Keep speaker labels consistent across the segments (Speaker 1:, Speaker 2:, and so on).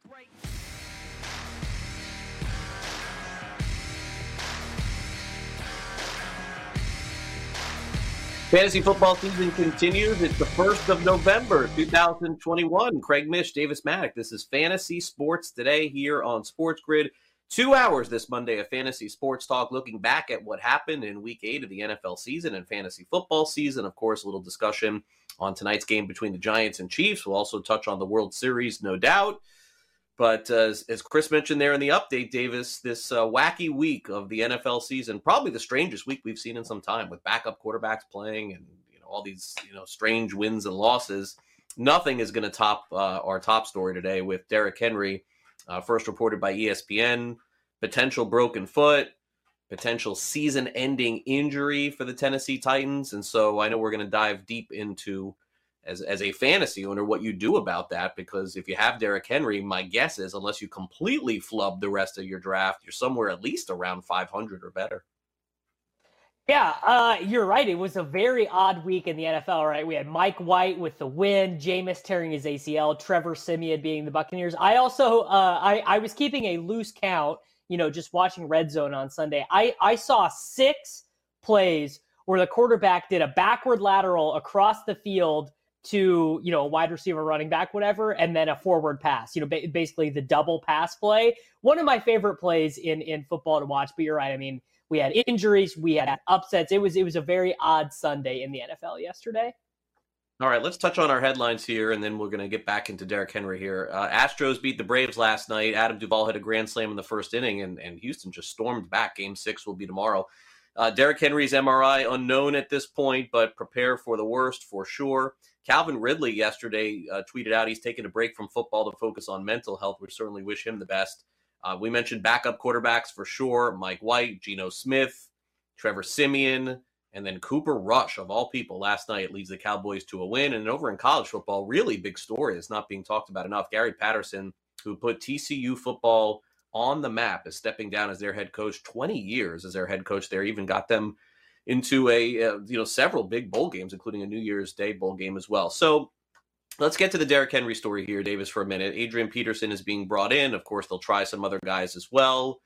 Speaker 1: Fantasy football season continues. It's the 1st of November, 2021. Craig Mish, Davis Maddock. This is Fantasy Sports Today here on Sports Grid. 2 hours this Monday of fantasy sports talk, looking back at what happened in Week 8 of the NFL season and fantasy football season. Of course, a little discussion on tonight's game between the Giants and Chiefs. We'll also touch on the World Series, no doubt. But as Chris mentioned there in the update, Davis, this wacky week of the NFL season, probably the strangest week we've seen in some time, with backup quarterbacks playing and all these strange wins and losses. Nothing is going to top our top story today with Derrick Henry, first reported by ESPN, potential broken foot, potential season-ending injury for the Tennessee Titans. And so I know we're going to dive deep into, as a fantasy owner, what you do about that, because if you have Derrick Henry, my guess is, unless you completely flub the rest of your draft, you're somewhere at least around 500 or better.
Speaker 2: Yeah, you're right. It was a very odd week in the NFL, right? We had Mike White with the win, Jameis tearing his ACL, Trevor Siemian being the Buccaneers. I also, I was keeping a loose count, just watching Red Zone on Sunday. I saw 6 plays where the quarterback did a backward lateral across the field to, a wide receiver, running back, whatever, and then a forward pass, basically the double pass play. One of my favorite plays in football to watch, but you're right. I mean, we had injuries, we had upsets. It was a very odd Sunday in the NFL yesterday.
Speaker 1: All right, let's touch on our headlines here, and then we're going to get back into Derrick Henry here. Astros beat the Braves last night. Adam Duvall hit a grand slam in the first inning, and Houston just stormed back. Game 6 will be tomorrow. Derrick Henry's MRI unknown at this point, but prepare for the worst for sure. Calvin Ridley yesterday tweeted out he's taking a break from football to focus on mental health. We certainly wish him the best. We mentioned backup quarterbacks for sure. Mike White, Geno Smith, Trevor Siemian, and then Cooper Rush, of all people, last night leads the Cowboys to a win. And over in college football, really big story that's not being talked about enough. Gary Patterson, who put TCU football on the map, is stepping down as their head coach. 20 years as their head coach there, even got them into several big bowl games, including a New Year's Day bowl game as well. So let's get to the Derrick Henry story here, Davis, for a minute. Adrian Peterson is being brought in. Of course, they'll try some other guys as well.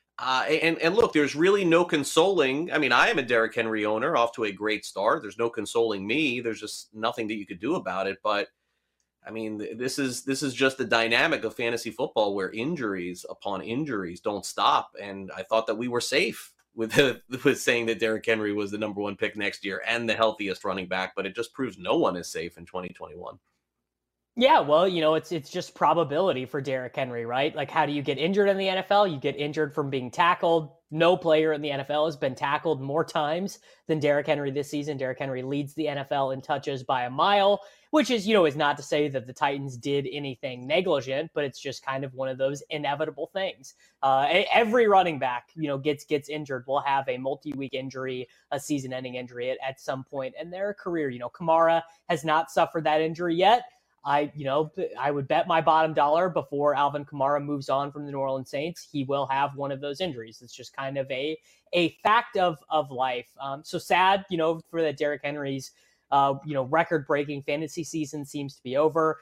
Speaker 1: And look, there's really no consoling. I mean, I am a Derrick Henry owner, off to a great start. There's no consoling me. There's just nothing that you could do about it. But I mean, this is just the dynamic of fantasy football, where injuries upon injuries don't stop. And I thought that we were safe with saying that Derrick Henry was the number 1 pick next year and the healthiest running back, but it just proves no one is safe in 2021.
Speaker 2: Yeah, well, it's just probability for Derrick Henry, right? Like, how do you get injured in the NFL? You get injured from being tackled. No player in the NFL has been tackled more times than Derrick Henry this season. Derrick Henry leads the NFL in touches by a mile, which is, is not to say that the Titans did anything negligent, but it's just kind of one of those inevitable things. Every running back, gets injured, will have a multi-week injury, a season-ending injury at some point in their career. Kamara has not suffered that injury yet. I would bet my bottom dollar before Alvin Kamara moves on from the New Orleans Saints, he will have one of those injuries. It's just kind of a fact of life. So sad, for that Derrick Henry's, record-breaking fantasy season seems to be over.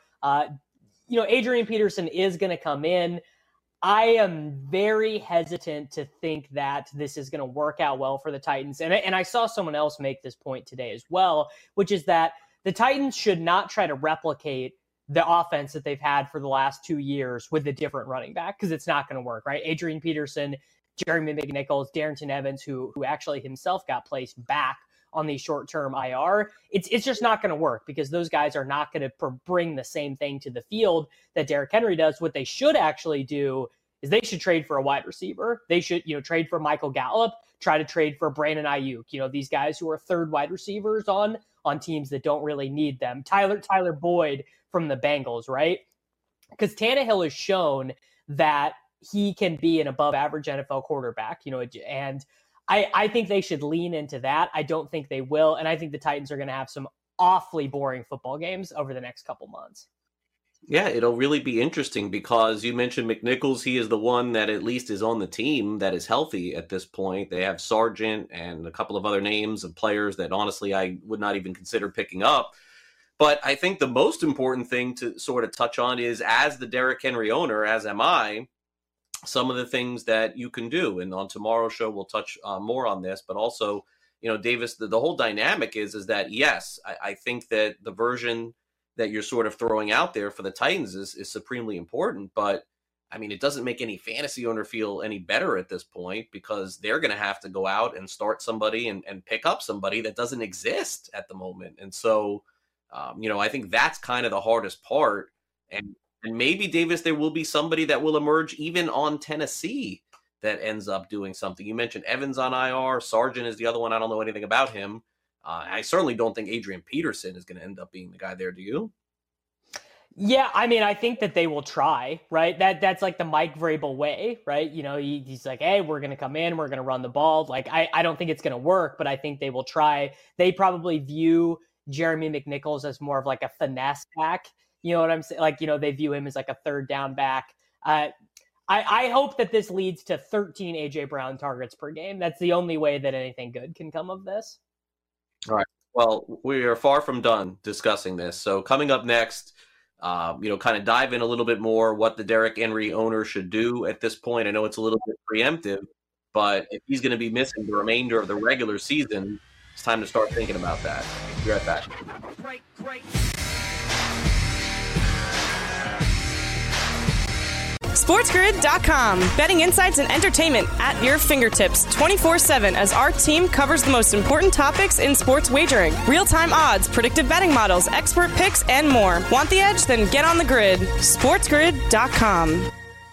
Speaker 2: Adrian Peterson is going to come in. I am very hesitant to think that this is going to work out well for the Titans. And I saw someone else make this point today as well, which is that the Titans should not try to replicate the offense that they've had for the last 2 years with a different running back, because it's not going to work, right? Adrian Peterson, Jeremy McNichols, Darrington Evans, who actually himself got placed back on the short-term IR. It's just not going to work, because those guys are not going to bring the same thing to the field that Derrick Henry does. What they should actually do is they should trade for a wide receiver. They should, trade for Michael Gallup, try to trade for Brandon Ayuk, these guys who are third wide receivers on teams that don't really need them. Tyler Boyd from the Bengals, right? Because Tannehill has shown that he can be an above average NFL quarterback, and I think they should lean into that. I don't think they will. And I think the Titans are going to have some awfully boring football games over the next couple months.
Speaker 1: Yeah, it'll really be interesting, because you mentioned McNichols. He is the one that at least is on the team that is healthy at this point. They have Sargent and a couple of other names of players that honestly I would not even consider picking up. But I think the most important thing to sort of touch on is, as the Derrick Henry owner, as am I, some of the things that you can do. And on tomorrow's show, we'll touch more on this, but also, Davis, the whole dynamic is that, yes, I think that the version that you're sort of throwing out there for the Titans is supremely important. But I mean, it doesn't make any fantasy owner feel any better at this point, because they're going to have to go out and start somebody and pick up somebody that doesn't exist at the moment. And so, I think that's kind of the hardest part. And maybe, Davis, there will be somebody that will emerge even on Tennessee that ends up doing something. You mentioned Evans on IR. Sargent is the other one. I don't know anything about him. I certainly don't think Adrian Peterson is going to end up being the guy there. Do you?
Speaker 2: Yeah, I mean, I think that they will try, right? That's like the Mike Vrabel way, right? He's like, hey, we're going to come in, we're going to run the ball. Like, I don't think it's going to work, but I think they will try. They probably view Jeremy McNichols as more of like a finesse back. You know what I'm saying? Like, they view him as like a third down back. I hope that this leads to 13 AJ Brown targets per game. That's the only way that anything good can come of this.
Speaker 1: All right. Well, we are far from done discussing this. So coming up next, kind of dive in a little bit more what the Derrick Henry owner should do at this point. I know it's a little bit preemptive, but if he's going to be missing the remainder of the regular season, it's time to start thinking about that. Be right back.
Speaker 3: Great. SportsGrid.com. Betting insights and entertainment at your fingertips 24/7 as our team covers the most important topics in sports wagering. Real-time odds, predictive betting models, expert picks, and more. Want the edge? Then get on the grid. SportsGrid.com.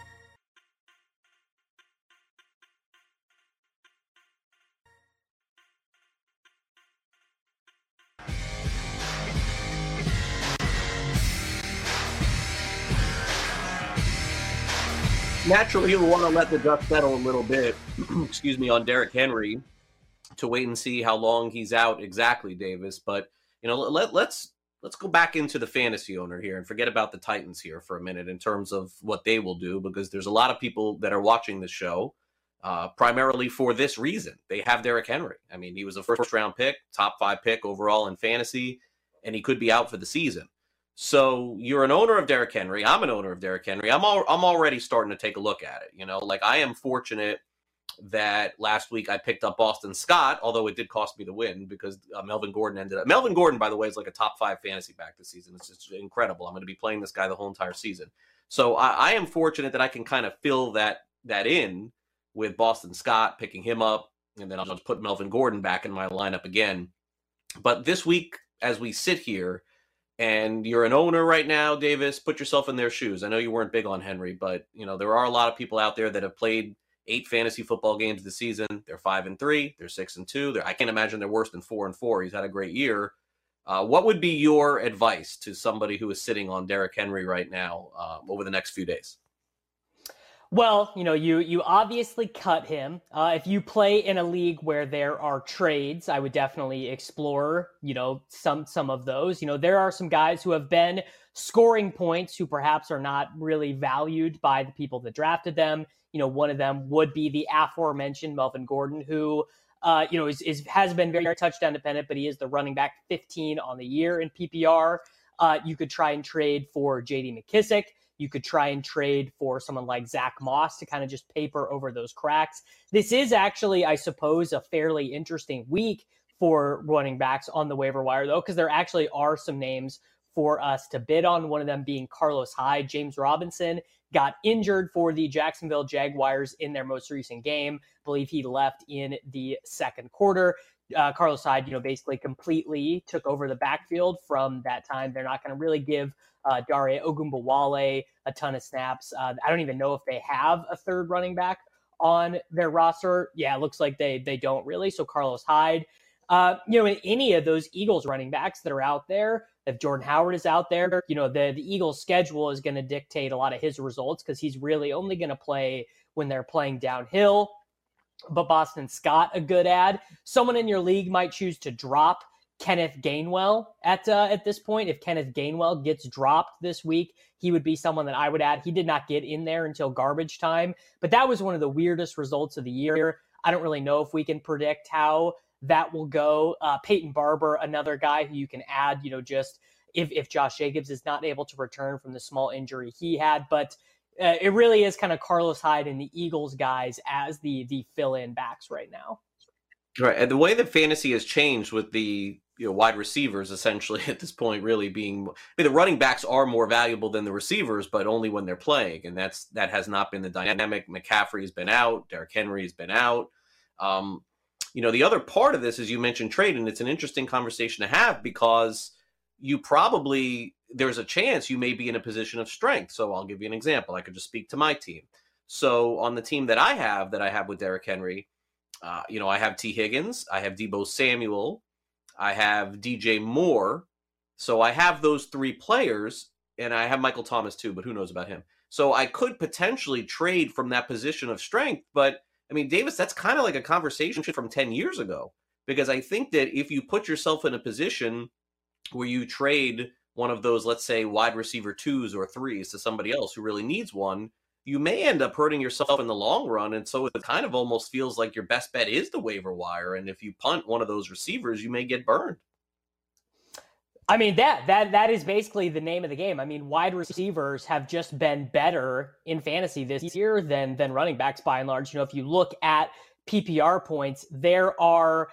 Speaker 1: Naturally, you'll want to let the dust settle a little bit, on Derrick Henry, to wait and see how long he's out exactly, Davis. But, let's go back into the fantasy owner here and forget about the Titans here for a minute in terms of what they will do, because there's a lot of people that are watching this show primarily for this reason. They have Derrick Henry. I mean, he was a first-round pick, top 5 pick overall in fantasy, and he could be out for the season. So you're an owner of Derrick Henry. I'm an owner of Derrick Henry. I'm already starting to take a look at it. I am fortunate that last week I picked up Boston Scott, although it did cost me the win because Melvin Gordon ended up. Melvin Gordon, by the way, is like a top 5 fantasy back this season. It's just incredible. I'm going to be playing this guy the whole entire season. So I am fortunate that I can kind of fill that in with Boston Scott, picking him up, and then I'll just put Melvin Gordon back in my lineup again. But this week, as we sit here, and you're an owner right now, Davis, put yourself in their shoes. I know you weren't big on Henry, but there are a lot of people out there that have played 8 fantasy football games this season. They're 5-3, they're 6-2. I can't imagine they're worse than 4-4. He's had a great year. What would be your advice to somebody who is sitting on Derrick Henry right now over the next few days?
Speaker 2: Well, you obviously cut him. If you play in a league where there are trades, I would definitely explore, some of those. There are some guys who have been scoring points who perhaps are not really valued by the people that drafted them. One of them would be the aforementioned Melvin Gordon, who, has been very touchdown dependent, but he is the running back 15 on the year in PPR. You could try and trade for J.D. McKissic. You could try and trade for someone like Zach Moss to kind of just paper over those cracks. This is actually, I suppose, a fairly interesting week for running backs on the waiver wire, though, because there actually are some names for us to bid on, one of them being Carlos Hyde. James Robinson got injured for the Jacksonville Jaguars in their most recent game. I believe he left in the second quarter. Carlos Hyde, basically completely took over the backfield from that time. They're not going to really give Dare Ogunbowale a ton of snaps. I don't even know if they have a third running back on their roster. Yeah, it looks like they don't really. So Carlos Hyde, in any of those Eagles running backs that are out there, if Jordan Howard is out there, the Eagles schedule is going to dictate a lot of his results because he's really only going to play when they're playing downhill. But Boston Scott, a good ad. Someone in your league might choose to drop Kenneth Gainwell at this point. If Kenneth Gainwell gets dropped this week, he would be someone that I would add. He did not get in there until garbage time, but that was one of the weirdest results of the year. I don't really know if we can predict how that will go. Peyton Barber, another guy who you can add, just if Josh Jacobs is not able to return from the small injury he had. But it really is kind of Carlos Hyde and the Eagles guys as the fill-in backs right now.
Speaker 1: Right. And the way that fantasy has changed with the wide receivers essentially at this point really being, the running backs are more valuable than the receivers, but only when they're playing. And that has not been the dynamic. McCaffrey's been out. Derrick Henry's been out. The other part of this is you mentioned trade, and it's an interesting conversation to have because there's a chance you may be in a position of strength. So I'll give you an example. I could just speak to my team. So on the team that I have with Derrick Henry, I have T. Higgins, I have Deebo Samuel, I have DJ Moore. So I have those three players, and I have Michael Thomas too, but who knows about him? So I could potentially trade from that position of strength. But I mean, Davis, that's kind of like a conversation from 10 years ago, because I think that if you put yourself in a position where you trade one of those, let's say, wide receiver 2s or 3s to somebody else who really needs one, you may end up hurting yourself in the long run. And so it kind of almost feels like your best bet is the waiver wire. And if you punt one of those receivers, you may get burned.
Speaker 2: I mean, that is basically the name of the game. I mean, wide receivers have just been better in fantasy this year than running backs by and large. If you look at PPR points, there are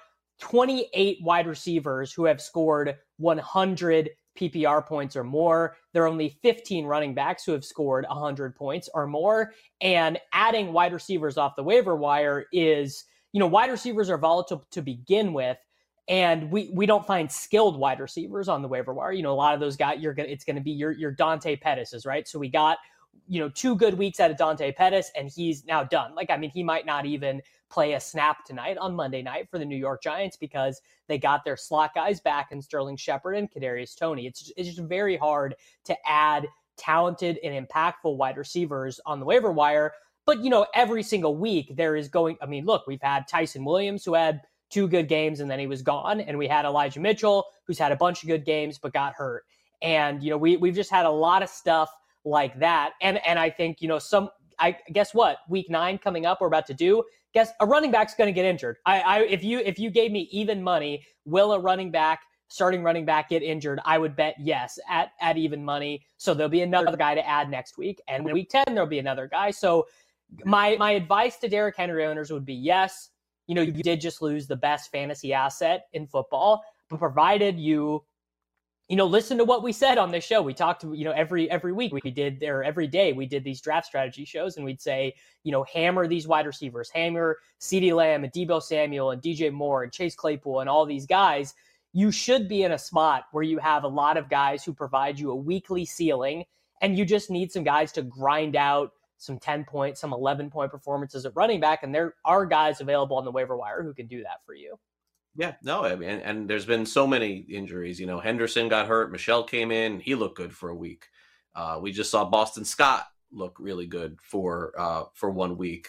Speaker 2: 28 wide receivers who have scored 100 PPR points or more. There are only 15 running backs who have scored 100 points or more. And adding wide receivers off the waiver wire is, wide receivers are volatile to begin with. And we don't find skilled wide receivers on the waiver wire. A lot of those guys, it's going to be your Dante Pettis, right? So we got, 2 good weeks out of Dante Pettis, and he's now done. He might not even play a snap tonight on Monday night for the New York Giants because they got their slot guys back in Sterling Shepard and Kadarius Toney. It's just very hard to add talented and impactful wide receivers on the waiver wire. But, every single week there is look, we've had Tyson Williams who had 2 good games and then he was gone. And we had Elijah Mitchell who's had a bunch of good games but got hurt. And, we've just had a lot of stuff like that. And I think, guess what? Week 9 coming up, we're about to do. Guess a running back's going to get injured. If you gave me even money, will a starting running back get injured? I would bet yes at even money. So there'll be another guy to add next week. And week 10, there'll be another guy. So my advice to Derrick Henry owners would be yes. You did just lose the best fantasy asset in football, but provided you listen to what we said on this show. We talked to, every week we did, or every day we did these draft strategy shows, and we'd say, hammer these wide receivers, hammer CeeDee Lamb and Deebo Samuel and DJ Moore and Chase Claypool and all these guys. You should be in a spot where you have a lot of guys who provide you a weekly ceiling, and you just need some guys to grind out some 10-point, some 11-point performances at running back. And there are guys available on the waiver wire who can do that for you.
Speaker 1: Yeah, no, I mean, and there's been so many injuries. Henderson got hurt. Michelle came in. He looked good for a week. We just saw Boston Scott look really good for 1 week.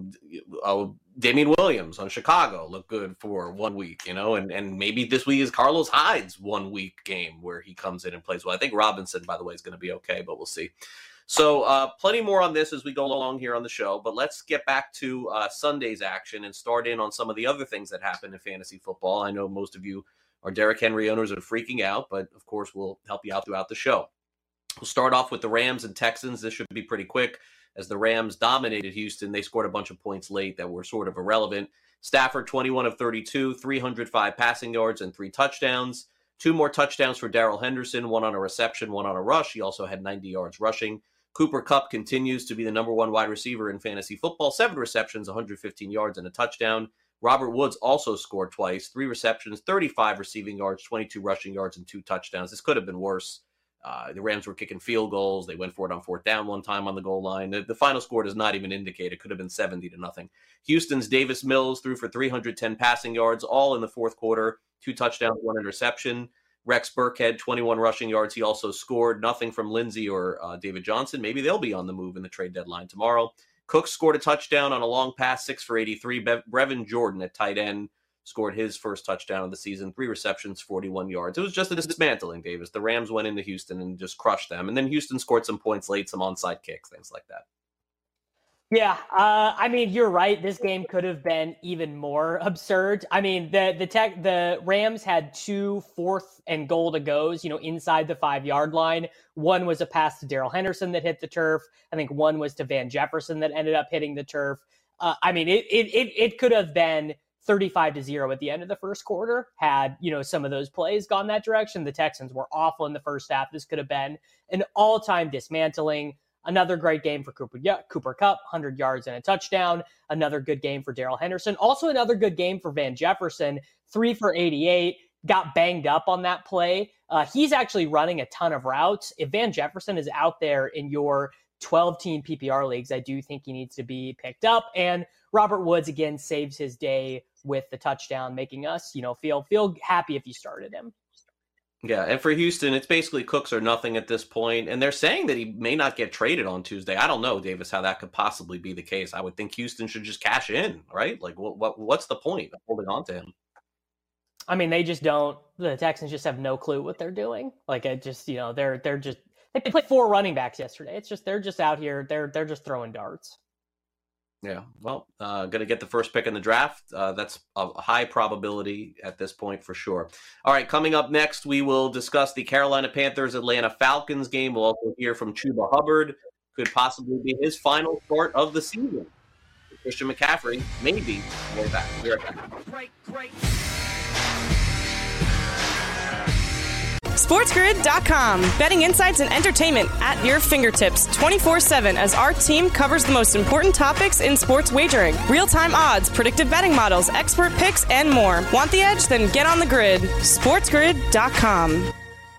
Speaker 1: Damian Williams on Chicago looked good for 1 week, and maybe this week is Carlos Hyde's 1 week game where he comes in and plays well. I think Robinson, by the way, is going to be okay, but we'll see. So plenty more on this as we go along here on the show, but let's get back to Sunday's action and start in on some of the other things that happen in fantasy football. I know most of you are Derrick Henry owners are freaking out, but of course we'll help you out throughout the show. We'll start off with the Rams and Texans. This should be pretty quick as the Rams dominated Houston. They scored a bunch of points late that were sort of irrelevant. Stafford, 21 of 32, 305 passing yards and 3 touchdowns. 2 more touchdowns for Darrell Henderson, 1 on a reception, 1 on a rush. He also had 90 yards rushing. Cooper Kupp continues to be the number 1 wide receiver in fantasy football, 7 receptions, 115 yards, and a touchdown. Robert Woods also scored twice, 3 receptions, 35 receiving yards, 22 rushing yards, and 2 touchdowns. This could have been worse. The Rams were kicking field goals. They went for it on 4th down one time on the goal line. The final score does not even indicate. It could have been 70-0. Houston's Davis Mills threw for 310 passing yards, all in the 4th quarter, 2 touchdowns, 1 interception. Rex Burkhead, 21 rushing yards. He also scored. Nothing from Lindsey or David Johnson. Maybe they'll be on the move in the trade deadline tomorrow. Cook scored a touchdown on a long pass, 6 for 83. Brevin Jordan at tight end scored his first touchdown of the season, 3 receptions, 41 yards. It was just a dismantling, Davis. The Rams went into Houston and just crushed them. And then Houston scored some points late, some onside kicks, things like that.
Speaker 2: Yeah, I mean, you're right. This game could have been even more absurd. I mean, the Rams had 2 4th and goal to goes, inside the 5-yard line. One was a pass to Darrell Henderson that hit the turf. I think one was to Van Jefferson that ended up hitting the turf. I mean, it could have been 35-0 at the end of the first quarter had, some of those plays gone that direction. The Texans were awful in the first half. This could have been an all-time dismantling. Another great game for Cooper Kupp, 100 yards and a touchdown. Another good game for Darrell Henderson. Also another good game for Van Jefferson, 3 for 88. Got banged up on that play. He's actually running a ton of routes. If Van Jefferson is out there in your 12-team PPR leagues, I do think he needs to be picked up. And Robert Woods, again, saves his day with the touchdown, making us, feel happy if you started him.
Speaker 1: Yeah, and for Houston, it's basically Cooks or nothing at this point, and they're saying that he may not get traded on Tuesday. I don't know, Davis, how that could possibly be the case. I would think Houston should just cash in, right? Like, what's the point of holding on to him?
Speaker 2: I mean, they just don't. The Texans just have no clue what they're doing. Like, it just, they're just. They played 4 running backs yesterday. It's just they're just out here. They're just throwing darts.
Speaker 1: Yeah, well, going to get the first pick in the draft. That's a high probability at this point for sure. All right, coming up next, we will discuss the Carolina Panthers-Atlanta Falcons game. We'll also hear from Chuba Hubbard. Could possibly be his final start of the season. Christian McCaffrey, maybe. We're back. We're back.
Speaker 3: Great. SportsGrid.com. Betting insights and entertainment at your fingertips 24/7 as our team covers the most important topics in sports wagering. Real-time odds, predictive betting models, expert picks, and more. Want the edge? Then get on the grid. SportsGrid.com.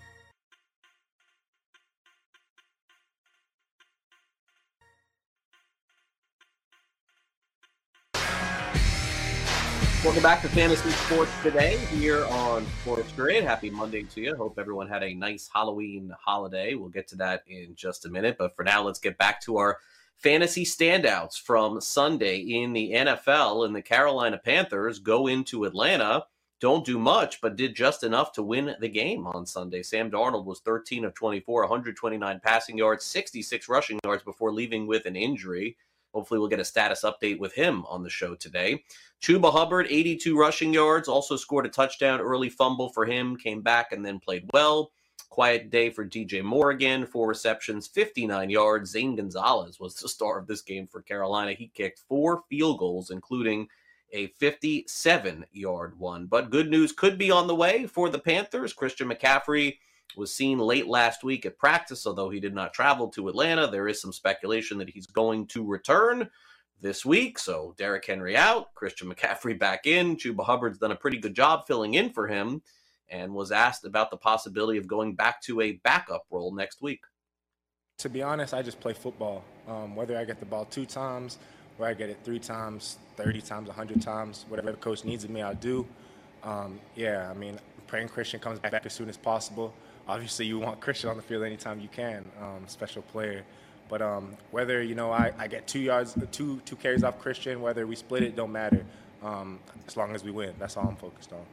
Speaker 1: Welcome back to Fantasy Sports Today here on Sports Grid. Happy Monday to you. Hope everyone had a nice Halloween holiday. We'll get to that in just a minute. But for now, let's get back to our fantasy standouts from Sunday in the NFL. And the Carolina Panthers go into Atlanta, don't do much, but did just enough to win the game on Sunday. Sam Darnold was 13 of 24, 129 passing yards, 66 rushing yards before leaving with an injury. Hopefully we'll get a status update with him on the show today. Chuba Hubbard, 82 rushing yards, also scored a touchdown, early fumble for him, came back and then played well. Quiet day for DJ Moore again, 4 receptions, 59 yards. Zane Gonzalez was the star of this game for Carolina. He kicked 4 field goals, including a 57-yard one. But good news could be on the way for the Panthers. Christian McCaffrey was seen late last week at practice, although he did not travel to Atlanta. There is some speculation that he's going to return this week. So Derrick Henry out, Christian McCaffrey back in. Chuba Hubbard's done a pretty good job filling in for him and was asked about the possibility of going back to a backup role next week.
Speaker 4: To be honest, I just play football. Whether I get the ball 2 times, or I get it 3 times, 30 times, 100 times, whatever the coach needs of me, I'll do. Praying Christian comes back as soon as possible. Obviously, you want Christian on the field anytime you can, special player. But whether, I get 2 yards, two carries off Christian, whether we split it, don't matter. As long as we win, that's all I'm focused on.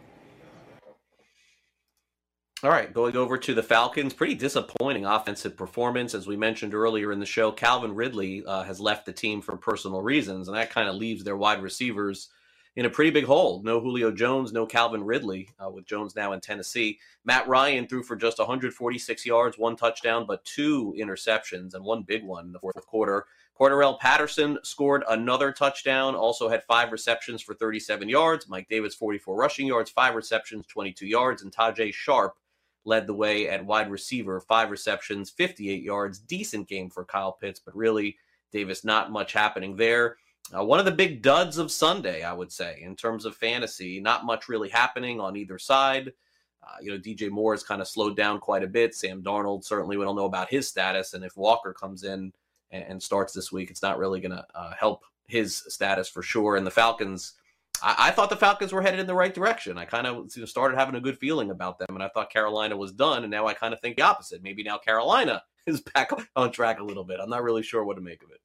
Speaker 1: All right, going over to the Falcons, pretty disappointing offensive performance. As we mentioned earlier in the show, Calvin Ridley has left the team for personal reasons, and that kind of leaves their wide receivers in a pretty big hole. No Julio Jones, no Calvin Ridley, with Jones now in Tennessee. Matt Ryan threw for just 146 yards, 1 touchdown, but 2 interceptions, and 1 big one in the fourth quarter. Cordarrelle Patterson scored another touchdown, also had 5 receptions for 37 yards. Mike Davis, 44 rushing yards, 5 receptions, 22 yards, and Tajay Sharp led the way at wide receiver, 5 receptions, 58 yards. Decent game for Kyle Pitts, but really, Davis, not much happening there. One of the big duds of Sunday, I would say, in terms of fantasy. Not much really happening on either side. DJ Moore has kind of slowed down quite a bit. Sam Darnold, certainly we don't know about his status. And if Walker comes in and starts this week, it's not really going to help his status for sure. And the Falcons, I thought the Falcons were headed in the right direction. I kind of started having a good feeling about them. And I thought Carolina was done. And now I kind of think the opposite. Maybe now Carolina is back on track a little bit. I'm not really sure what to make of it.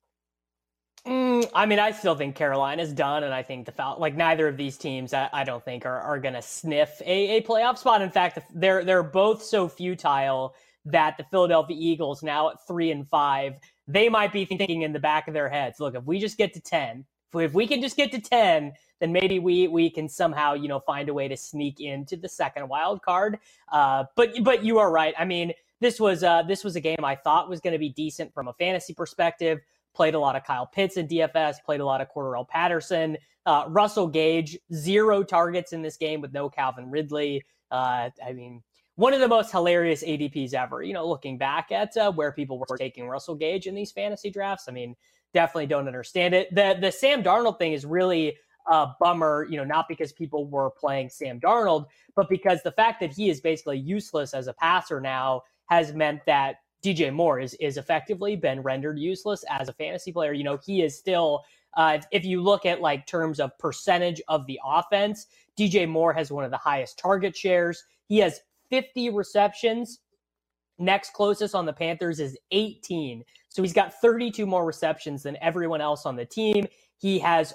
Speaker 2: I still think Carolina's done, and I think neither of these teams, I don't think are going to sniff a playoff spot. In fact, they're both so futile that the Philadelphia Eagles, now at 3-5, they might be thinking in the back of their heads, look, if we just get to 10, if we can just get to 10, then maybe we can somehow, find a way to sneak into the second wild card. But you are right. I mean, this was a game I thought was going to be decent from a fantasy perspective. Played a lot of Kyle Pitts in DFS, played a lot of Cordarrelle Patterson. Russell Gage, 0 targets in this game with no Calvin Ridley. I mean, one of the most hilarious ADPs ever, looking back at where people were taking Russell Gage in these fantasy drafts. I mean, definitely don't understand it. The Sam Darnold thing is really a bummer, not because people were playing Sam Darnold, but because the fact that he is basically useless as a passer now has meant that DJ Moore is effectively been rendered useless as a fantasy player. He is still, if you look at like terms of percentage of the offense, DJ Moore has one of the highest target shares. He has 50 receptions. Next closest on the Panthers is 18. So he's got 32 more receptions than everyone else on the team. He has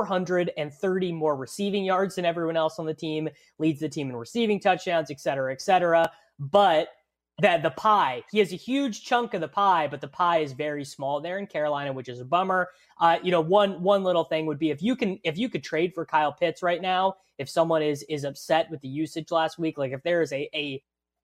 Speaker 2: 430 more receiving yards than everyone else on the team, leads the team in receiving touchdowns, et cetera, et cetera. But the pie, he has a huge chunk of the pie, but the pie is very small there in Carolina, which is a bummer. One little thing would be if you could trade for Kyle Pitts right now, if someone is upset with the usage last week, like if there is a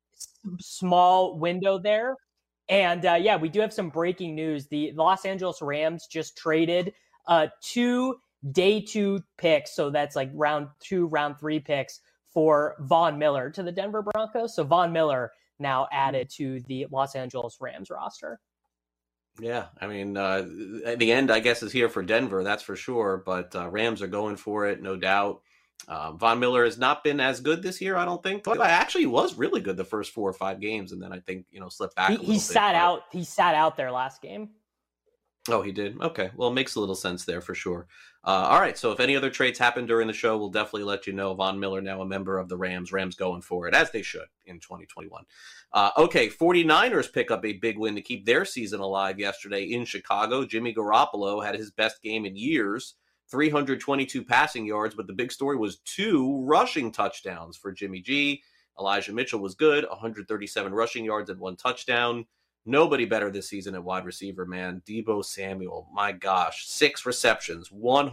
Speaker 2: small window there. And we do have some breaking news. The Los Angeles Rams just traded 2 day 2 picks. So that's like round 2, round 3 picks for Von Miller to the Denver Broncos. So Von Miller now added to the Los Angeles Rams roster.
Speaker 1: Yeah, I mean, the end, I guess, is here for Denver, that's for sure. But Rams are going for it, no doubt. Von Miller has not been as good this year, I don't think. But actually, he was really good the first 4 or 5 games, and then I think slipped back.
Speaker 2: He sat out. He sat out their last game.
Speaker 1: Oh, he did? Okay. Well, it makes a little sense there for sure. All right. So if any other trades happen during the show, we'll definitely let you know. Von Miller now a member of the Rams. Rams going for it, as they should in 2021. Okay. 49ers pick up a big win to keep their season alive yesterday in Chicago. Jimmy Garoppolo had his best game in years, 322 passing yards, but the big story was 2 rushing touchdowns for Jimmy G. Elijah Mitchell was good, 137 rushing yards and 1 touchdown. Nobody better this season at wide receiver, man. Deebo Samuel, my gosh, 6 receptions,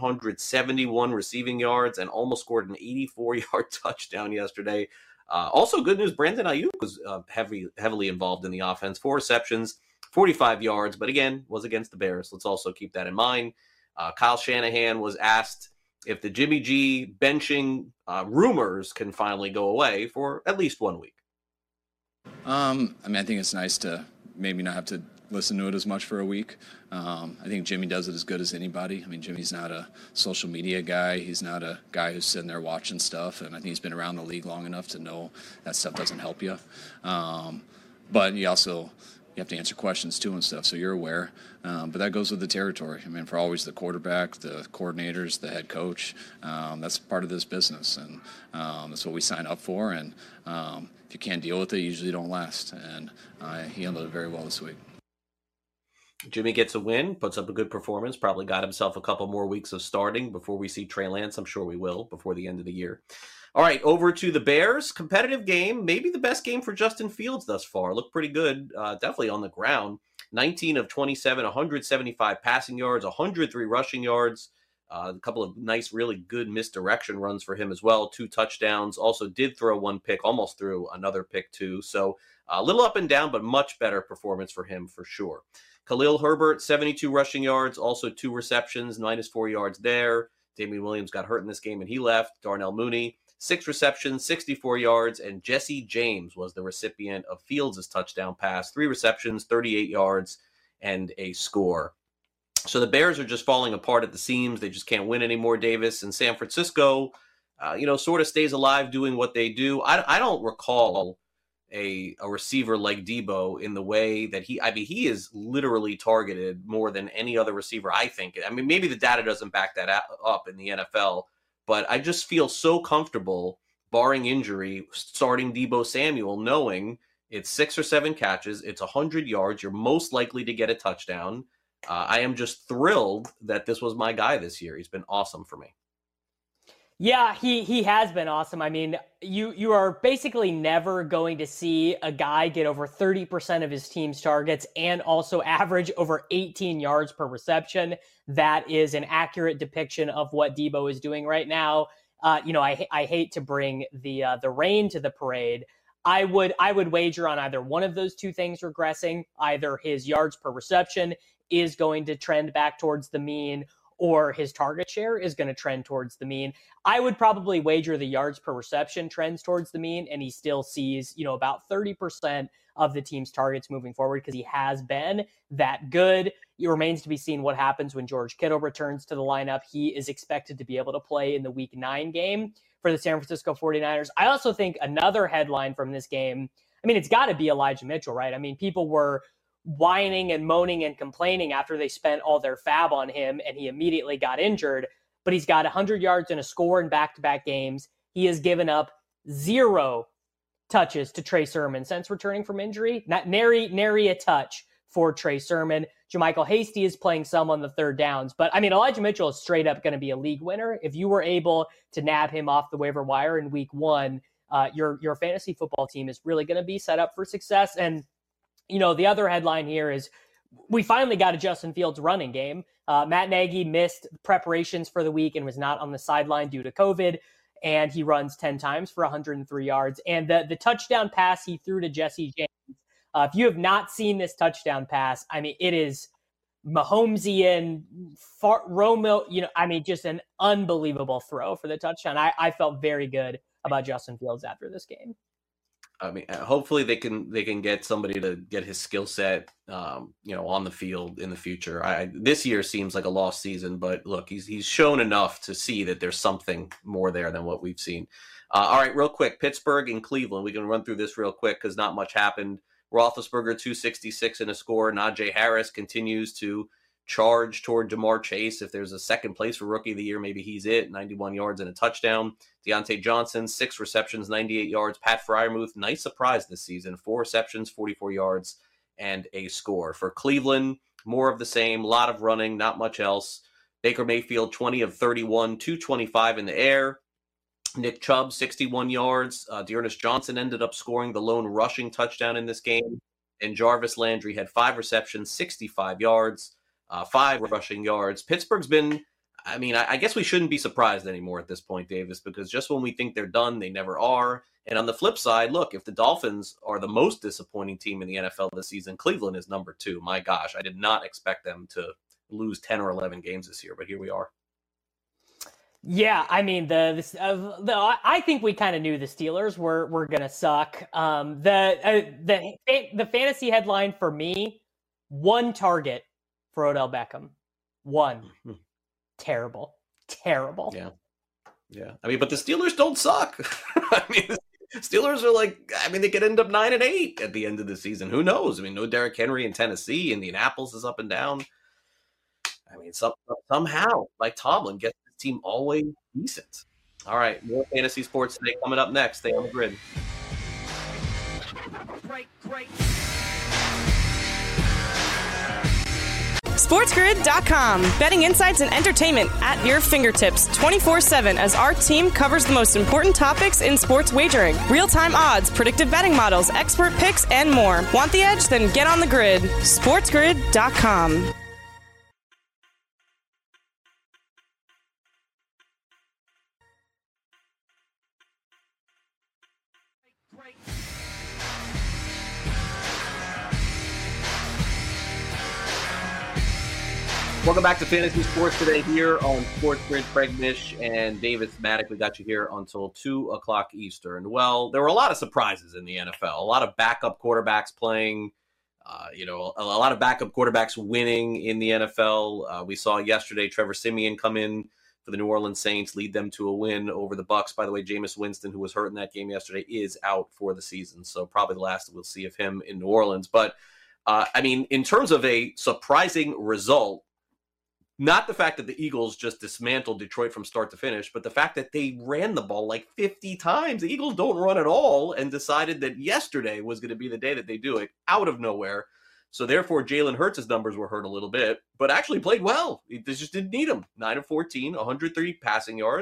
Speaker 1: 171 receiving yards, and almost scored an 84-yard touchdown yesterday. Also, good news, Brandon Ayuk was heavily involved in the offense. 4 receptions, 45 yards, but again, was against the Bears. Let's also keep that in mind. Kyle Shanahan was asked if the Jimmy G benching rumors can finally go away for at least 1 week.
Speaker 5: I think it's nice to maybe not have to listen to it as much for a week. I think Jimmy does it as good as anybody. I mean, Jimmy's not a social media guy. He's not a guy who's sitting there watching stuff, and I think he's been around the league long enough to know that stuff doesn't help you. But you have to answer questions too and stuff, so you're aware. But that goes with the territory. I mean, for always the quarterback, the coordinators, the head coach, that's part of this business, and that's what we sign up for. And if you can't deal with it, you usually don't last. And he handled it very well this week.
Speaker 1: Jimmy gets a win, puts up a good performance, probably got himself a couple more weeks of starting before we see Trey Lance. I'm sure we will before the end of the year. All right, over to the Bears. Competitive game, maybe the best game for Justin Fields thus far. Looked pretty good, definitely on the ground. 19 of 27, 175 passing yards, 103 rushing yards. A couple of nice, really good misdirection runs for him as well. 2 touchdowns. Also did throw 1 pick, almost threw another pick too. So a little up and down, but much better performance for him for sure. Khalil Herbert, 72 rushing yards, also 2 receptions, -4 yards there. Damian Williams got hurt in this game and he left. Darnell Mooney, 6 receptions, 64 yards, and Jesse James was the recipient of Fields' touchdown pass. 3 receptions, 38 yards, and a score. So the Bears are just falling apart at the seams. They just can't win anymore, Davis. And San Francisco, sort of stays alive doing what they do. I don't recall a receiver like Deebo in the way that he is literally targeted more than any other receiver, I think. I mean, maybe the data doesn't back that up in the NFL, but I just feel so comfortable, barring injury, starting Deebo Samuel, knowing it's 6 or 7 catches, it's 100 yards, you're most likely to get a touchdown. I am just thrilled that this was my guy this year. He's been awesome for me.
Speaker 2: Yeah, he has been awesome. I mean, you are basically never going to see a guy get over 30% of his team's targets and also average over 18 yards per reception. That is an accurate depiction of what Deebo is doing right now. I hate to bring the rain to the parade. I would wager on either one of those two things regressing. Either his yards per reception is going to trend back towards the mean, or his target share is going to trend towards the mean. I would probably wager the yards per reception trends towards the mean, and he still sees, about 30% of the team's targets moving forward because he has been that good. It remains to be seen what happens when George Kittle returns to the lineup. He is expected to be able to play in the Week 9 game for the San Francisco 49ers. I also think another headline from this game, it's got to be Elijah Mitchell, right? People were whining and moaning and complaining after they spent all their fab on him and he immediately got injured, but he's got 100 yards and a score in back-to-back games. He has given up 0 touches to Trey Sermon since returning from injury. Not nary a touch for Trey Sermon. JaMychal Hasty is playing some on the third downs, but Elijah Mitchell is straight up going to be a league winner. If you were able to nab him off the waiver wire in week 1, your fantasy football team is really going to be set up for success. And the other headline here is we finally got a Justin Fields running game. Matt Nagy missed preparations for the week and was not on the sideline due to COVID, and he runs 10 times for 103 yards. And the touchdown pass he threw to Jesse James, if you have not seen this touchdown pass, it is Mahomesian, just an unbelievable throw for the touchdown. I felt very good about Justin Fields after this game.
Speaker 1: Hopefully they can get somebody to get his skill set, on the field in the future. This year seems like a lost season, but look, he's shown enough to see that there's something more there than what we've seen. All right, real quick, Pittsburgh and Cleveland. We can run through this real quick because not much happened. Roethlisberger 266 in a score. Najee Harris continues to charge toward Jamar Chase. If there's a second place for Rookie of the Year, maybe he's it. 91 yards and a touchdown. Deontay Johnson, 6 receptions, 98 yards. Pat Freiermuth, nice surprise this season. 4 receptions, 44 yards, and a score. For Cleveland, more of the same. A lot of running, not much else. Baker Mayfield, 20 of 31, 225 in the air. Nick Chubb, 61 yards. Dearness Johnson ended up scoring the lone rushing touchdown in this game. And Jarvis Landry had 5 receptions, 65 yards, 5 rushing yards. Pittsburgh's been, I guess we shouldn't be surprised anymore at this point, Davis, because just when we think they're done, they never are. And on the flip side, look, if the Dolphins are the most disappointing team in the NFL this season, Cleveland is number 2. My gosh, I did not expect them to lose 10 or 11 games this year, but here we are.
Speaker 2: Yeah, I think we kind of knew the Steelers were going to suck. The fantasy headline for me, 1 target for Odell Beckham. 1. Terrible.
Speaker 1: Yeah. But the Steelers don't suck. The Steelers are they could end up 9-8 at the end of the season. Who knows? No Derrick Henry in Tennessee. Indianapolis is up and down. Somehow, like Tomlin gets the team always decent. All right, more fantasy sports today coming up next. Stay on the grid.
Speaker 3: Great. SportsGrid.com. Betting insights and entertainment at your fingertips 24/7 as our team covers the most important topics in sports wagering. Real-time odds, predictive betting models, expert picks, and more. Want the edge? Then get on the grid. SportsGrid.com.
Speaker 1: Welcome back to Fantasy Sports today here on Sports Grid. Craig Mish and Davis Maddock. We got you here until 2 o'clock Eastern. Well, there were a lot of surprises in the NFL. A lot of backup quarterbacks playing, a lot of backup quarterbacks winning in the NFL. We saw yesterday Trevor Siemian come in for the New Orleans Saints, lead them to a win over the Bucs. By the way, Jameis Winston, who was hurt in that game yesterday, is out for the season. So probably the last we'll see of him in New Orleans. But, in terms of a surprising result, not the fact that the Eagles just dismantled Detroit from start to finish, but the fact that they ran the ball like 50 times. The Eagles don't run at all and decided that yesterday was going to be the day that they do it out of nowhere. So therefore, Jalen Hurts' numbers were hurt a little bit, but actually played well. They just didn't need him. 9 of 14, 103 passing yards,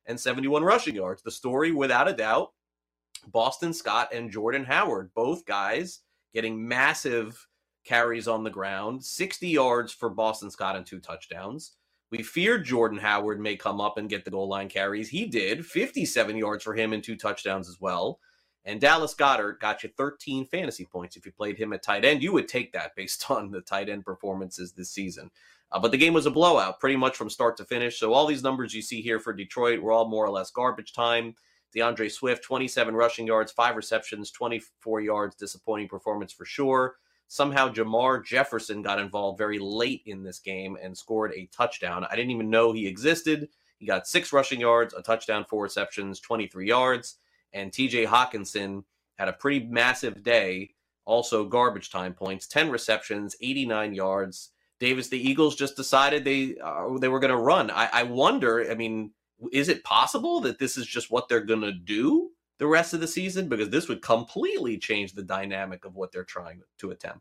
Speaker 1: and 71 rushing yards. The story, without a doubt, Boston Scott and Jordan Howard, both guys getting massive carries on the ground, 60 yards for Boston Scott and 2 touchdowns. We feared Jordan Howard may come up and get the goal line carries. He did, 57 yards for him and 2 touchdowns as well. And Dallas Goedert got you 13 fantasy points. If you played him at tight end, you would take that based on the tight end performances this season. But the game was a blowout pretty much from start to finish. So all these numbers you see here for Detroit were all more or less garbage time. DeAndre Swift, 27 rushing yards, 5 receptions, 24 yards. Disappointing performance for sure. Somehow Jamar Jefferson got involved very late in this game and scored a touchdown. I didn't even know he existed. He got 6 rushing yards, a touchdown, 4 receptions, 23 yards. And TJ Hawkinson had a pretty massive day. Also garbage time points, 10 receptions, 89 yards. Davis, the Eagles just decided they were going to run. I wonder, I mean, is it possible that this is just what they're going to do the rest of the season? Because this would completely change the dynamic of what they're trying to attempt.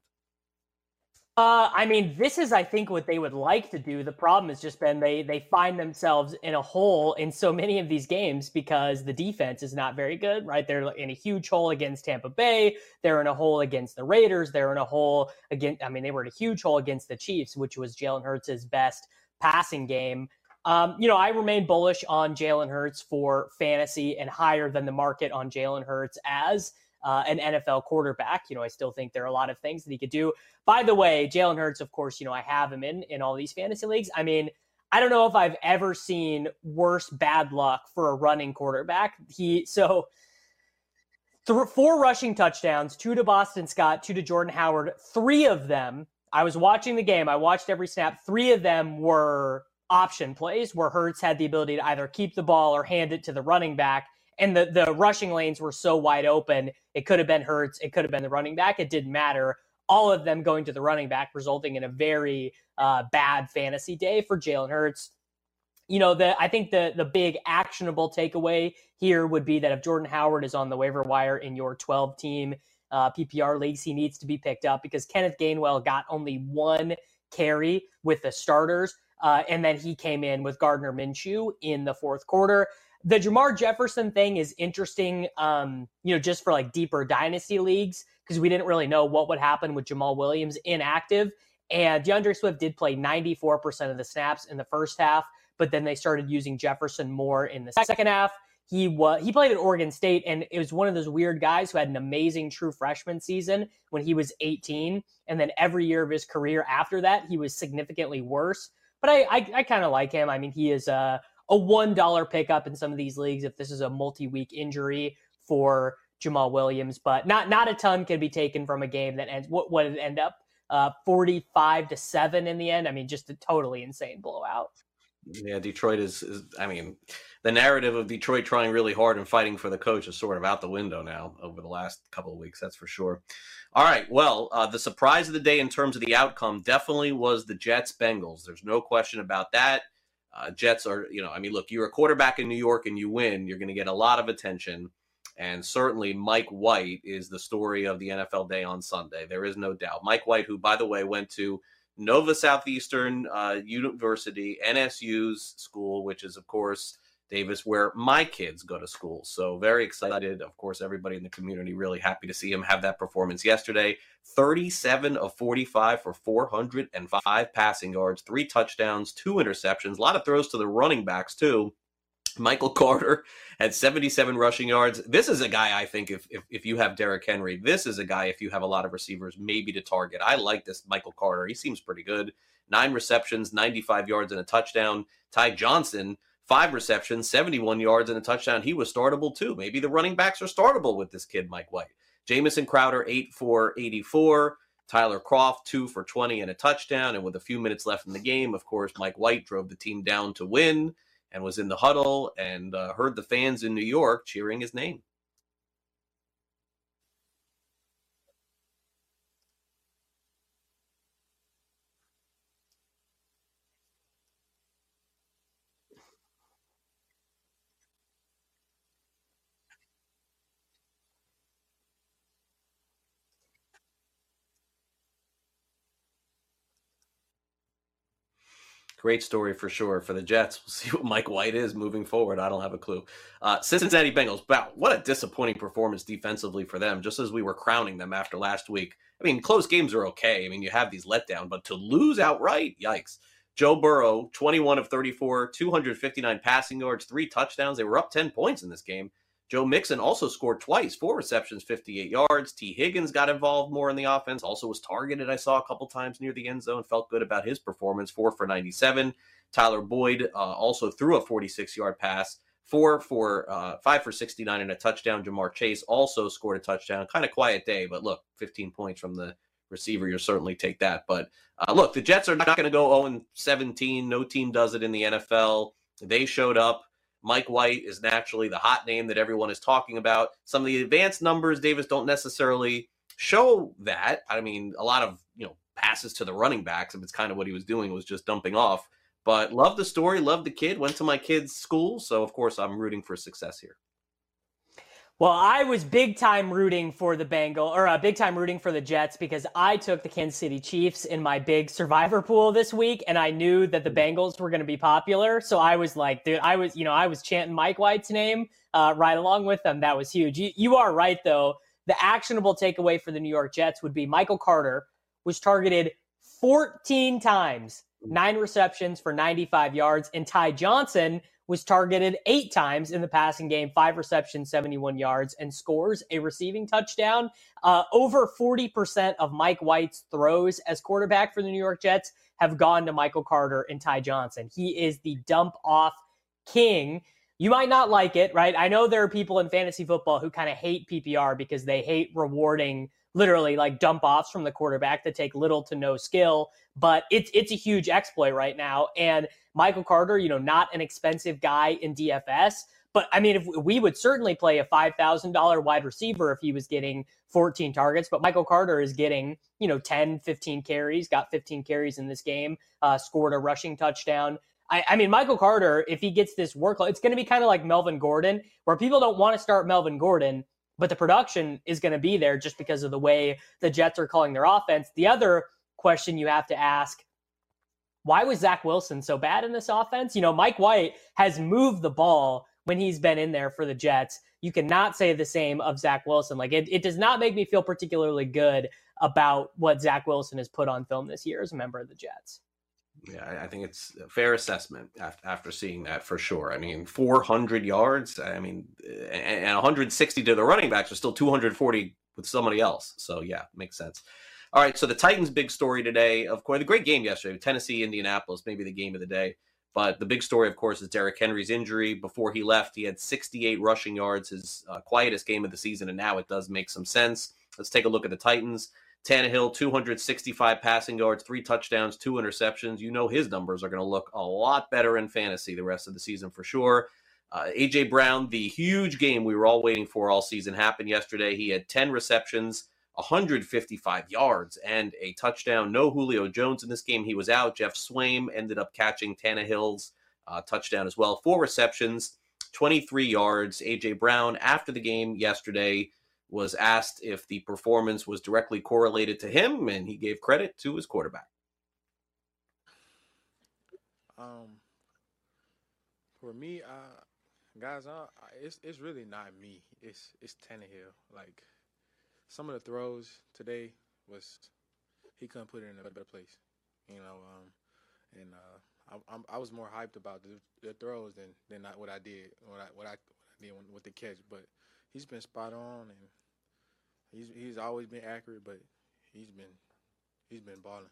Speaker 2: I mean, this is, I think, what they would like to do. The problem has just been they find themselves in a hole in so many of these games because the defense is not very good, right? They're in a huge hole against Tampa Bay. They're in a hole against the Raiders. They're in a hole against, I mean, they were in a huge hole against the Chiefs, which was Jalen Hurts' best passing game. I remain bullish on Jalen Hurts for fantasy and higher than the market on Jalen Hurts as an NFL quarterback. I still think there are a lot of things that he could do. By the way, Jalen Hurts, of course, I have him in all these fantasy leagues. I mean, I don't know if I've ever seen worse bad luck for a running quarterback. 4 rushing touchdowns, 2 to Boston Scott, 2 to Jordan Howard. 3 of them, I was watching the game. I watched every snap. 3 of them were option plays where Hurts had the ability to either keep the ball or hand it to the running back. And the rushing lanes were so wide open. It could have been Hurts. It could have been the running back. It didn't matter. All of them going to the running back, resulting in a very bad fantasy day for Jalen Hurts. I think the big actionable takeaway here would be that if Jordan Howard is on the waiver wire in your 12-team PPR leagues, he needs to be picked up because Kenneth Gainwell got only 1 carry with the starters. And then he came in with Gardner Minshew in the 4th quarter. The Jamar Jefferson thing is interesting, just for like deeper dynasty leagues, because we didn't really know what would happen with Jamal Williams inactive. And DeAndre Swift did play 94% of the snaps in the first half, but then they started using Jefferson more in the second half. He played at Oregon State, and it was one of those weird guys who had an amazing true freshman season when he was 18. And then every year of his career after that, he was significantly worse. But I kind of like him. I mean, he is a $1 pickup in some of these leagues if this is a multi-week injury for Jamal Williams, but not a ton can be taken from a game that ends what it end up 45-7 in the end. I mean, just a totally insane blowout.
Speaker 1: Yeah, Detroit is I mean, the narrative of Detroit trying really hard and fighting for the coach is sort of out the window now over the last couple of weeks, that's for sure. All right, well, the surprise of the day in terms of the outcome definitely was the Jets-Bengals. There's no question about that. Jets are, look, you're a quarterback in New York and you win, you're going to get a lot of attention. And certainly Mike White is the story of the NFL day on Sunday. There is no doubt. Mike White, who, by the way, went to Nova Southeastern University, NSU's school, which is, of course, Davis, where my kids go to school. So very excited. Of course, everybody in the community really happy to see him have that performance yesterday. 37 of 45 for 405 passing yards, 3 touchdowns, 2 interceptions, a lot of throws to the running backs, too. Michael Carter had 77 rushing yards. This is a guy, I think, if you have Derrick Henry, this is a guy, if you have a lot of receivers, maybe to target. I like this Michael Carter. He seems pretty good. 9 receptions, 95 yards and a touchdown. Ty Johnson, 5 receptions, 71 yards and a touchdown. He was startable, too. Maybe the running backs are startable with this kid, Mike White. Jamison Crowder, 8 for 84. Tyler Kroft, 2 for 20 and a touchdown. And with a few minutes left in the game, of course, Mike White drove the team down to win and was in the huddle and heard the fans in New York cheering his name. Great story for sure for the Jets. We'll see what Mike White is moving forward. I don't have a clue. Cincinnati Bengals, wow, what a disappointing performance defensively for them, just as we were crowning them after last week. I mean, close games are okay. I mean, you have these letdown, but to lose outright, yikes. Joe Burrow, 21 of 34, 259 passing yards, 3 touchdowns. They were up 10 points in this game. Joe Mixon also scored twice, 4 receptions, 58 yards. T. Higgins got involved more in the offense, also was targeted, I saw a couple times near the end zone, felt good about his performance, 4 for 97. Tyler Boyd also threw a 46-yard pass, 5 for 69 and a touchdown. Jamar Chase also scored a touchdown. Kind of quiet day, but look, 15 points from the receiver, you'll certainly take that. But look, the Jets are not going to go 0-17. No team does it in the NFL. They showed up. Mike White is naturally the hot name that everyone is talking about. Some of the advanced numbers, Davis, don't necessarily show that. I mean, a lot of, passes to the running backs, if it's kind of what he was doing, was just dumping off. But love the story, love the kid, went to my kid's school. So, of course, I'm rooting for success here.
Speaker 2: Well, I was big time rooting for the Jets because I took the Kansas City Chiefs in my big survivor pool this week, and I knew that the Bengals were going to be popular. So I was like, dude, I was chanting Mike White's name right along with them. That was huge. You are right, though. The actionable takeaway for the New York Jets would be Michael Carter was targeted 14 times, 9 receptions for 95 yards, and Ty Johnson was targeted 8 times in the passing game, 5 receptions, 71 yards, and scores a receiving touchdown. Over 40% of Mike White's throws as quarterback for the New York Jets have gone to Michael Carter and Ty Johnson. He is the dump-off king. You might not like it, right? I know there are people in fantasy football who kind of hate PPR because they hate rewarding literally like dump-offs from the quarterback that take little to no skill, but it's a huge exploit right now. And Michael Carter, not an expensive guy in DFS, but I mean, if we would certainly play a $5,000 wide receiver if he was getting 14 targets, but Michael Carter is getting, 10, 15 carries, got 15 carries in this game, scored a rushing touchdown. I mean, Michael Carter, if he gets this workload, it's going to be kind of like Melvin Gordon, where people don't want to start Melvin Gordon, but the production is going to be there just because of the way the Jets are calling their offense. The other question you have to ask, why was Zach Wilson so bad in this offense? Mike White has moved the ball when he's been in there for the Jets. You cannot say the same of Zach Wilson. Like it does not make me feel particularly good about what Zach Wilson has put on film this year as a member of the Jets.
Speaker 1: Yeah, I think it's a fair assessment after seeing that for sure. I mean, 400 yards, and 160 to the running backs are still 240 with somebody else. So, yeah, makes sense. All right, so the Titans' big story today, of course, the great game yesterday, Tennessee, Indianapolis, maybe the game of the day. But the big story, of course, is Derrick Henry's injury. Before he left, he had 68 rushing yards, his quietest game of the season, and now it does make some sense. Let's take a look at the Titans. Tannehill, 265 passing yards, 3 touchdowns, 2 interceptions. His numbers are going to look a lot better in fantasy the rest of the season for sure. A.J. Brown, the huge game we were all waiting for all season, happened yesterday. He had 10 receptions, 155 yards, and a touchdown. No Julio Jones in this game. He was out. Jeff Swaim ended up catching Tannehill's touchdown as well. 4 receptions, 23 yards. A.J. Brown, after the game yesterday, was asked if the performance was directly correlated to him, and he gave credit to his quarterback.
Speaker 4: For me, guys, it's really not me. It's Tannehill. Like some of the throws today he couldn't put it in a better place, I was more hyped about the throws than what I did with the catch, but he's been spot on and he's always been accurate, but he's been balling.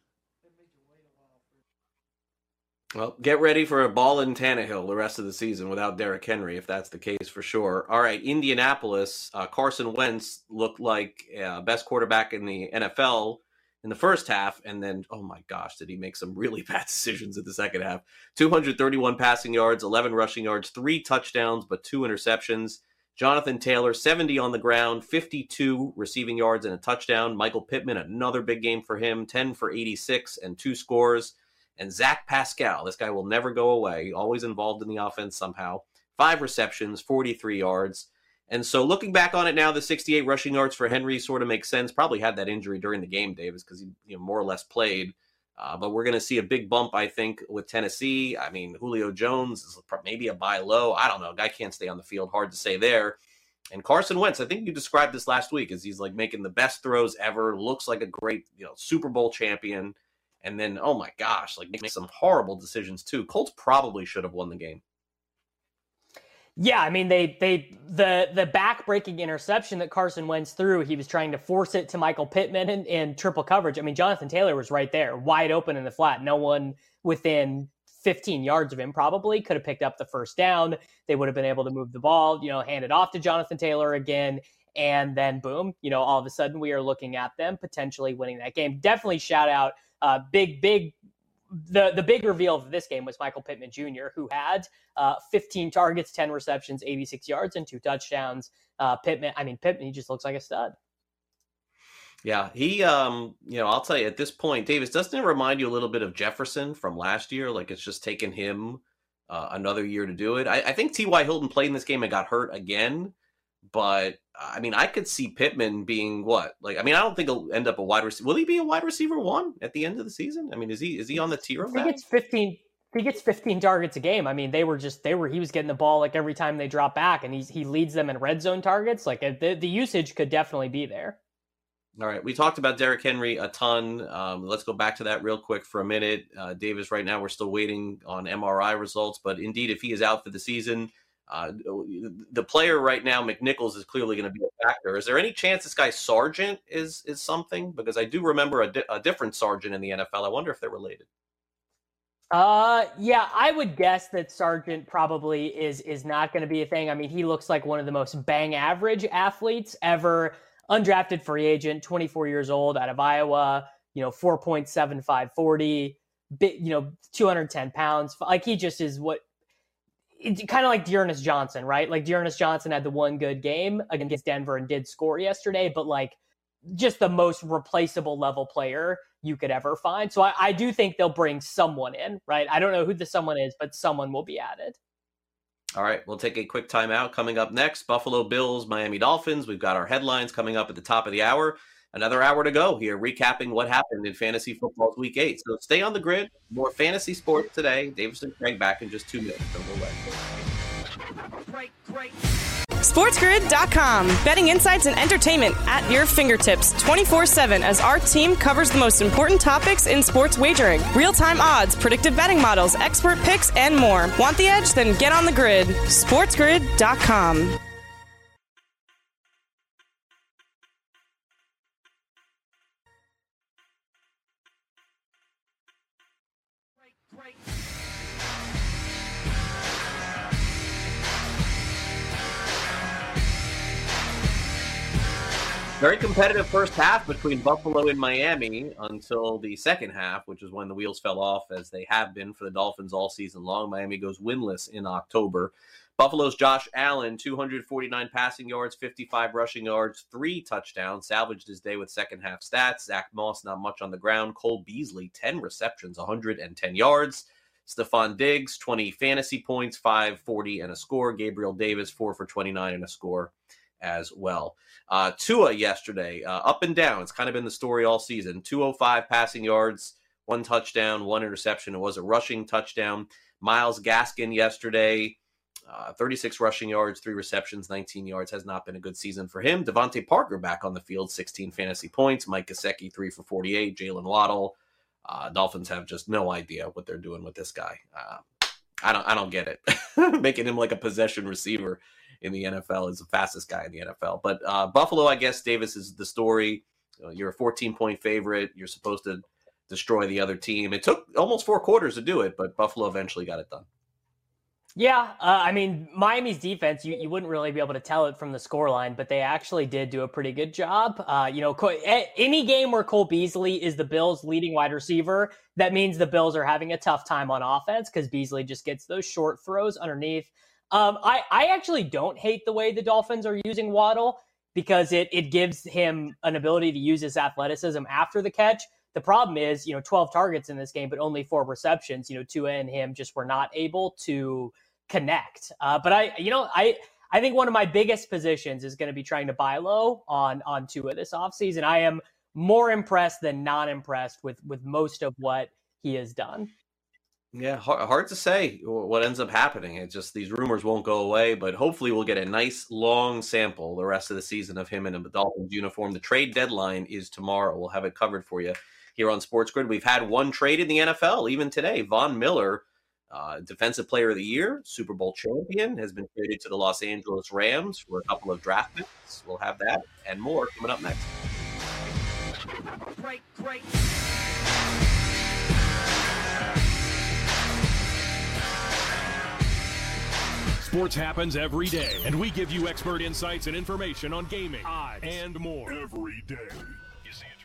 Speaker 1: Well, get ready for a ballin' Tannehill the rest of the season without Derrick Henry, if that's the case for sure. All right, Indianapolis, Carson Wentz looked like best quarterback in the NFL in the first half, and then, oh my gosh, did he make some really bad decisions in the second half. 231 passing yards, 11 rushing yards, 3 touchdowns, but 2 interceptions. Jonathan Taylor, 70 on the ground, 52 receiving yards and a touchdown. Michael Pittman, another big game for him, 10 for 86 and 2 scores. And Zach Pascal, this guy will never go away, always involved in the offense somehow. 5 receptions, 43 yards. And so looking back on it now, the 68 rushing yards for Henry sort of makes sense. Probably had that injury during the game, Davis, because he more or less played. But we're going to see a big bump, I think, with Tennessee. I mean, Julio Jones is maybe a buy low. I don't know. Guy can't stay on the field. Hard to say there. And Carson Wentz, I think you described this last week as he's like making the best throws ever. Looks like a great, Super Bowl champion. And then, oh my gosh, like making some horrible decisions too. Colts probably should have won the game.
Speaker 2: Yeah, I mean, the back-breaking interception that Carson Wentz threw, he was trying to force it to Michael Pittman in triple coverage. I mean, Jonathan Taylor was right there, wide open in the flat. No one within 15 yards of him probably could have picked up the first down. They would have been able to move the ball, hand it off to Jonathan Taylor again, and then boom, all of a sudden we are looking at them potentially winning that game. Definitely shout out the big reveal of this game was Michael Pittman Jr., who had 15 targets, 10 receptions, 86 yards, and 2 touchdowns. Pittman, he just looks like a stud.
Speaker 1: Yeah, he, I'll tell you at this point, Davis, doesn't it remind you a little bit of Jefferson from last year? Like it's just taken him another year to do it. I think T.Y. Hilton played in this game and got hurt again. But, I mean, I could see Pittman being what? Like, I mean, I don't think he'll end up a wide receiver. Will he be a wide receiver 1 at the end of the season? I mean, is he on the tier of that?
Speaker 2: He gets 15 targets a game. I mean, he was getting the ball like every time they drop back, and he leads them in red zone targets. Like the usage could definitely be there.
Speaker 1: All right. We talked about Derrick Henry a ton. Let's go back to that real quick for a minute. Davis, right now we're still waiting on MRI results, but indeed, if he is out for the season, the player right now, McNichols, is clearly going to be a factor. Is there any chance this guy Sargent is something? Because I do remember a different Sargent in the NFL. I wonder if they're related.
Speaker 2: Yeah, I would guess that Sargent probably is not going to be a thing. I mean, he looks like one of the most bang average athletes ever. Undrafted free agent, 24 years old, out of Iowa. 4.75 40, 210 pounds. Like he just is what. It's kind of like Dearness Johnson, right? Like Dearness Johnson had the one good game against Denver and did score yesterday, but like just the most replaceable level player you could ever find. So I do think they'll bring someone in, right? I don't know who the someone is, but someone will be added.
Speaker 1: All right, we'll take a quick timeout. Coming up next, Buffalo Bills, Miami Dolphins. We've got our headlines coming up at the top of the hour. Another hour to go here, recapping what happened in fantasy football's Week 8. So stay on the grid. More fantasy sports today. Davis and Craig back in just 2 minutes. Don't go away.
Speaker 3: SportsGrid.com. Betting insights and entertainment at your fingertips 24/7 as our team covers the most important topics in sports wagering. Real-time odds, predictive betting models, expert picks, and more. Want the edge? Then get on the grid. SportsGrid.com.
Speaker 1: Very competitive first half between Buffalo and Miami until the second half, which is when the wheels fell off, as they have been for the Dolphins all season long. Miami goes winless in October. Buffalo's Josh Allen, 249 passing yards, 55 rushing yards, 3 touchdowns, salvaged his day with second half stats. Zach Moss, not much on the ground. Cole Beasley, 10 receptions, 110 yards. Stephon Diggs, 20 fantasy points, 540 and a score. Gabriel Davis, 4 for 29 and a score as well. Tua yesterday, up and down. It's kind of been the story all season. 205 passing yards, 1 touchdown, 1 interception. It was a rushing touchdown. Myles Gaskin yesterday, 36 rushing yards, 3 receptions, 19 yards. Has not been a good season for him. Devontae Parker back on the field, 16 fantasy points. Mike Gesicki, 3 for 48. Jalen Waddle. Dolphins have just no idea what they're doing with this guy. I don't get it. Making him like a possession receiver in the NFL is the fastest guy in the NFL. But Buffalo, I guess, Davis, is the story. You're a 14-point favorite. You're supposed to destroy the other team. It took almost 4 quarters to do it, but Buffalo eventually got it done.
Speaker 2: Yeah, I mean, Miami's defense, you wouldn't really be able to tell it from the scoreline, but they actually did do a pretty good job. Any game where Cole Beasley is the Bills' leading wide receiver, that means the Bills are having a tough time on offense because Beasley just gets those short throws underneath. I actually don't hate the way the Dolphins are using Waddle because it gives him an ability to use his athleticism after the catch. The problem is, 12 targets in this game, but only 4 receptions. Tua and him just were not able to connect. But I think one of my biggest positions is going to be trying to buy low on Tua this offseason. I am more impressed than not impressed with most of what he has done.
Speaker 1: Yeah, hard to say what ends up happening. It's just these rumors won't go away, but hopefully we'll get a nice long sample the rest of the season of him in a Dolphins uniform. The trade deadline is tomorrow. We'll have it covered for you here on Sports Grid. We've had one trade in the NFL, even today. Von Miller, Defensive Player of the Year, Super Bowl champion, has been traded to the Los Angeles Rams for a couple of draft picks. We'll have that and more coming up next.
Speaker 6: Great.
Speaker 7: Sports happens every day, and we give you expert insights and information on gaming, odds, and more.
Speaker 6: Every day.
Speaker 7: You see it.